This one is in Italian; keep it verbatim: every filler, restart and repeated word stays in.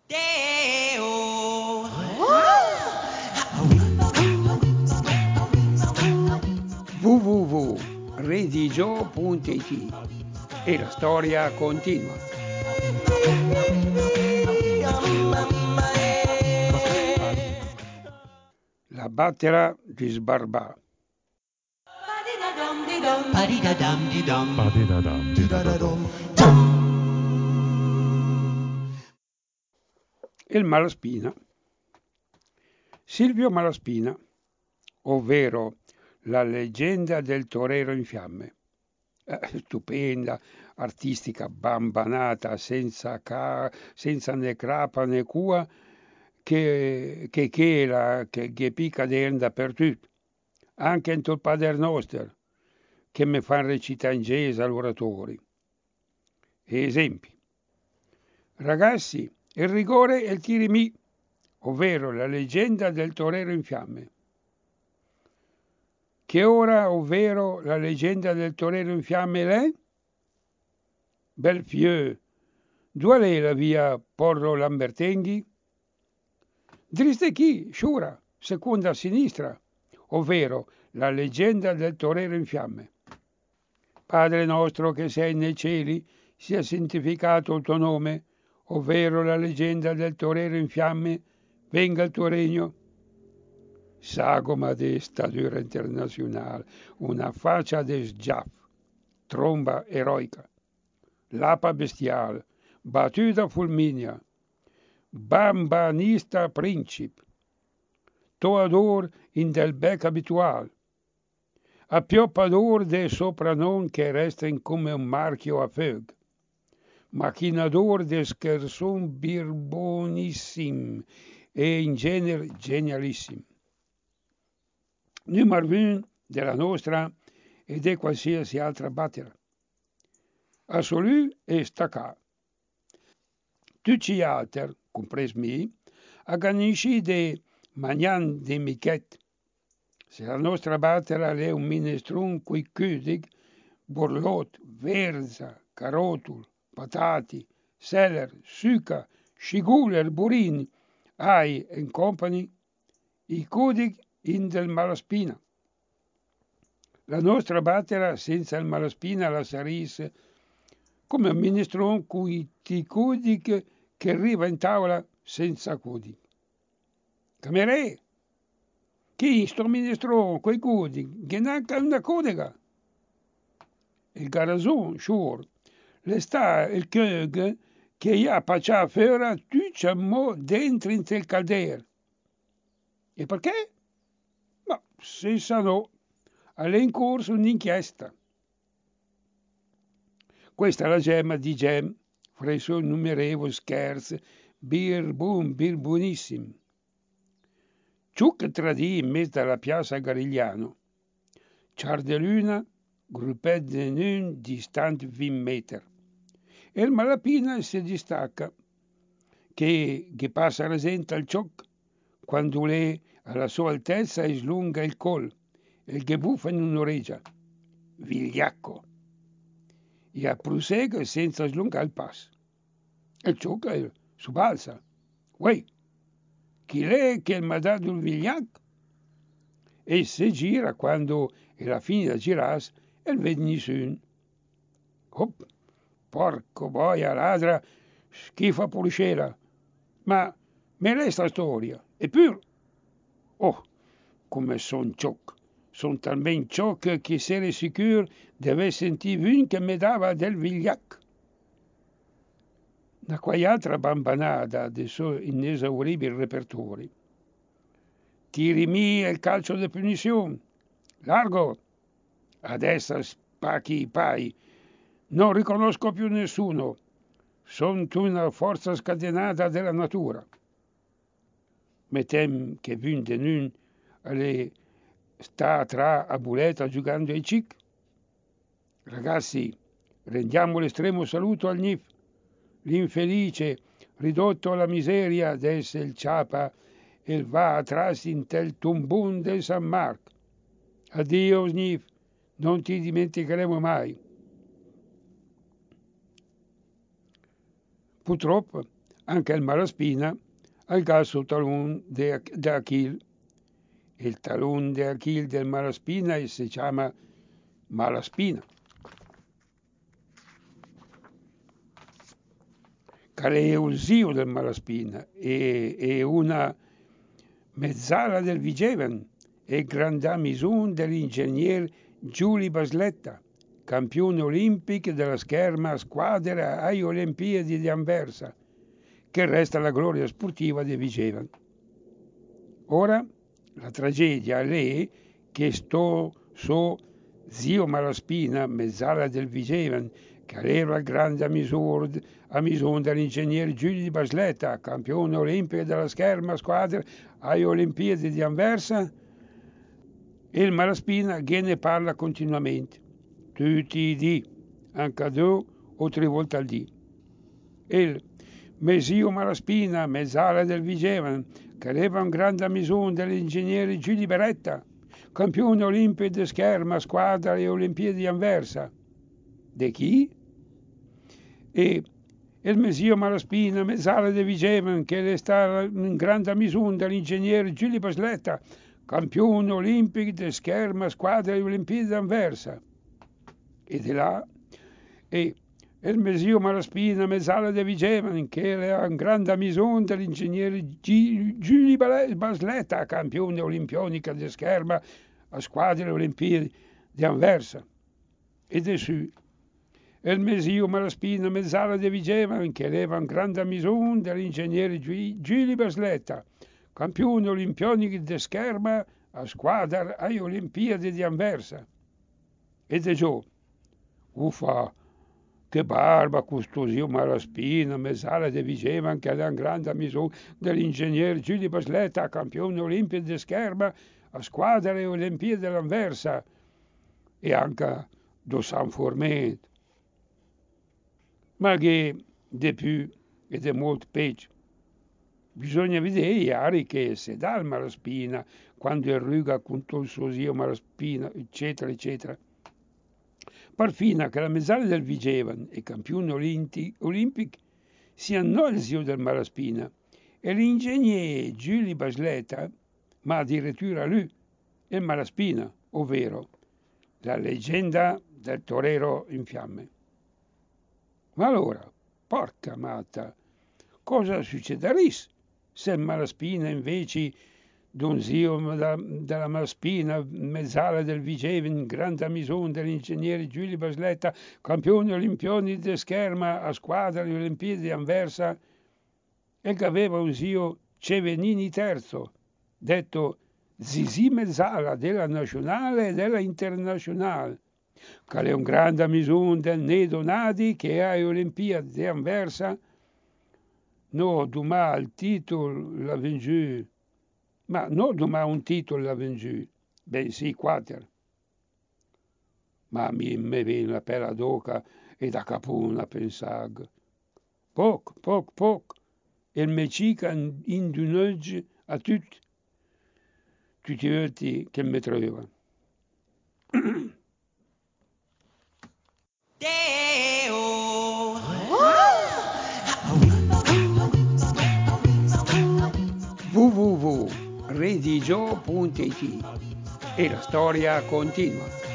w w w punto redigio punto it e la storia continua. La battera di Sbarbà. Il Malaspina. Silvio Malaspina, ovvero la leggenda del torero in fiamme. Eh, stupenda, artistica, bambanata, senza, ca- senza né crapa né cua, che che che la che, che picca dappertutto, anche in il Pater Noster, che mi fa recitare in gesa all'oratori. Esempi. Ragazzi, il rigore e il tirimì, ovvero la leggenda del torero in fiamme. Che ora, ovvero la leggenda del torero in fiamme l'è? Bel fieu, dove è la via Porro Lambertenghi? Driste chi, sciura, seconda a sinistra, ovvero la leggenda del torero in fiamme. Padre nostro che sei nei cieli, sia santificato il tuo nome, ovvero la leggenda del torero in fiamme, venga il tuo regno. Sagoma de statura internazionale, una faccia de sgiaff, tromba eroica, lapa bestiale, battuta fulminea, bambanista princip, toador in del bec abitual, appioppador de sopranon che resta in come un marchio a feug, machinador de scherson birbonissim e in genere genialissim. Numero uno della nostra e di qualsiasi altra battera. Assolu e stacca. Tutti gli altri, compreso me, agganisci de magnan de michet. Se la nostra battera è un minestrone cui cudig, borlot, verza, carotul, patati, seller, suca, sciguler, burin, ai and company, i cudig in del Malaspina. La nostra battera senza il Malaspina la sarisse come un minestrone cui ti cudi che, che arriva in tavola senza cudi. Camerè, chi sto minestrone, quei cudi, che neanche una codega. Il garazon, sure, le sta il kög che ha paccia fera tuccia mo dentro in tel calder. E perché? Ma se sa no, è in corso un'inchiesta. Questa è la gemma di gem, fra i suoi innumerevoli scherzi, bir bun, bir buonissim. Ciò che tradì in mezzo alla piazza Garigliano, char de luna, gruppet de nun distant venti meter. E il Malapina si distacca, che, che passa rasenta il cioc, quando lei alla sua altezza e slunga il col, e che buffa in un'orecchia. Vigliacco. E a prosegue senza slungare il passo. E ciò che subalza. Uè, chi è che mi ha dato il vigliacco? E si gira quando è la fine da girare e vede nessuno. Oh, porco boia ladra, schifa pulcera. Ma me l'è sta storia? Eppure, oh, come son cioc. Son talmente cioc che essere sicuro deve sentire un che mi dava del vigliacco. Da quai altra bambanata del suo inesauribile repertorio. Tirimi e il calcio di punizione. Largo. Adesso spacchi i pai. Non riconosco più nessuno. Sono una forza scatenata della natura. Mettem che vun de nun alle sta tra a buletta giocando ai cic. Ragazzi, rendiamo l'estremo saluto al N I F. L'infelice, ridotto alla miseria, desse il ciapa e va atrás in tel tumbun del San Marco. Addio, N I F, non ti dimenticheremo mai. Purtroppo, anche il Malaspina al gal talón de, de Achille. El talón de Achille del Malaspina se chiama Malaspina. Che è un zio del Malaspina e, e una mezzala del Vigeven e grandamison dell'ingegner Giulio Basletta, campione olimpico della scherma a squadra alle Olimpiadi di Anversa, che resta la gloria sportiva di Vigeven. Ora la tragedia è che sto suo zio Malaspina, mezzala del Vigeven, che era il grande amisone dell'ingegnere Giulio Basletta, campione olimpico della scherma squadra alle Olimpiadi di Anversa, e il Malaspina che ne parla continuamente, tutti i dì, anche due o tre volte al dì. Il mio zio Malaspina, mezzala del Vigeven, che aveva un grande amisone dell'ingegnere Giulio Beretta, campione olimpico di scherma squadra alle Olimpiadi di Anversa. De chi? E il mio zio Malaspina, mezzala del Vigeven, che è stato un grande amisone dell'ingegnere Giulio Basletta, campione olimpico di scherma squadra alle Olimpiadi di Anversa. E di là, e il mio zio Malaspina, mezzala del Vigeven, che era un grande amisone dell'ingegnere Giulio Basletta, campione olimpionico di scherma a squadra alle Olimpiadi di Anversa. E di su, il mio zio Malaspina, mezzala del Vigeven, che era un grande amisone dell'ingegnere Giulio Basletta, campione olimpionico di scherma a squadra alle Olimpiadi di Anversa. E di giù, uffa, che barba questo zio Malaspina, mezzala del Vigeven, che era un grande amisone dell'ingegnere Giulio Basletta, campione olimpico di scherma a squadra alle Olimpiadi di Anversa. E anche do San Formento. Ma che di più ed è molto peggio. Bisogna vedere che se dà il Malaspina quando irruga contro il suo zio Malaspina, eccetera, eccetera. Parfina che la mezzala del Vigeven e campione olimpico sia non il zio del Malaspina e l'ingegnere Giulio Basletta, ma addirittura lui, il Malaspina, ovvero la leggenda del torero in fiamme. Ma allora, porca matta, cosa succederà se il Malaspina invece d'un zio della Malaspina, mezzala del Vigeven, grande amisone dell'ingegnere Giulio Basletta, campione olimpionico di scherma a squadra alle Olimpiadi di Anversa, e che aveva un zio Cevenini terzo, detto Zizì Mezzala della nazionale e della internazionale, che è un grande amisone del Nedo Nadi che è alle Olimpiadi di Anversa. No, domani il titolo l'ha vinto, ma no, domani un titolo l'ha vinto, bensì quattro. Ma mi, mi viene la pelle d'oca e da capone a pensare. Poco, poco, poco, e il mecica in dunoggi a tutti, tutti gli altri che mi trovano. w w w punto redigio punto it e la storia continua.